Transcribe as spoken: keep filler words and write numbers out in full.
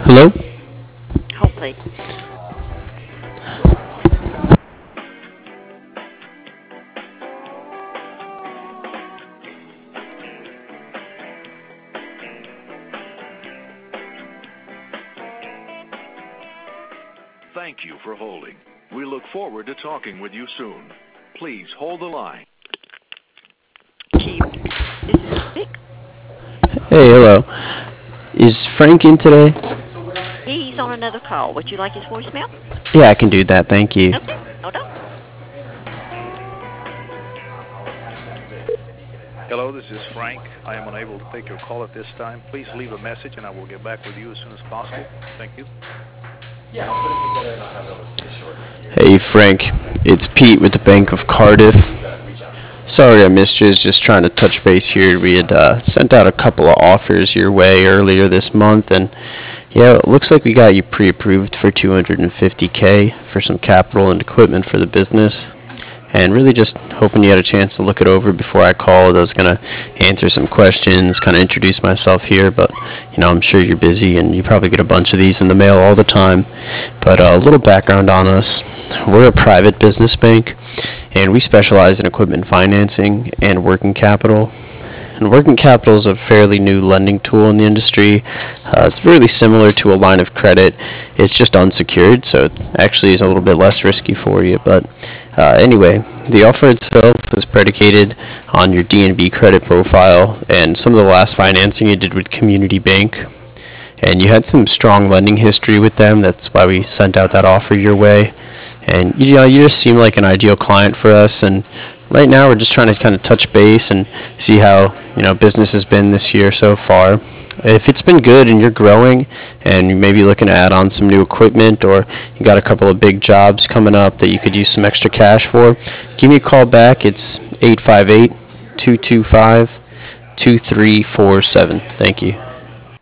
Hello? Hold, please. Thank you for holding. We look forward to talking with you soon. Please hold the line. Chief, this is Vic. Hey, hello. Is Frank in today? He's on another call. Would you like his voicemail? Yeah, I can do that. Thank you. Okay, hold on. Hello, this is Frank. I am unable to take your call at this time. Please leave a message and I will get back with you as soon as possible. Thank you. Hey, Frank. It's Pete with the Bank of Cardiff. Sorry I missed you. I was just trying to touch base here. We had uh, sent out a couple of offers your way earlier this month, and yeah, it looks like we got you pre-approved for two hundred fifty K for some capital and equipment for the business. And really just hoping you had a chance to look it over before I called. I was going to answer some questions, kind of introduce myself here, but, you know, I'm sure you're busy and you probably get a bunch of these in the mail all the time. But uh, a little background on us. We're a private business bank, and we specialize in equipment financing and working capital. And working capital is a fairly new lending tool in the industry. Uh, it's really similar to a line of credit. It's just unsecured, so it actually is a little bit less risky for you. But uh, anyway, the offer itself is predicated on your D N B credit profile and some of the last financing you did with Community Bank. And you had some strong lending history with them. That's why we sent out that offer your way. And you know, you just seem like an ideal client for us. And right now, we're just trying to kind of touch base and see how, you know, business has been this year so far. If it's been good and you're growing and you may be looking to add on some new equipment, or you got a couple of big jobs coming up that you could use some extra cash for, give me a call back. It's eight five eight, two two five, two three four seven. Thank you.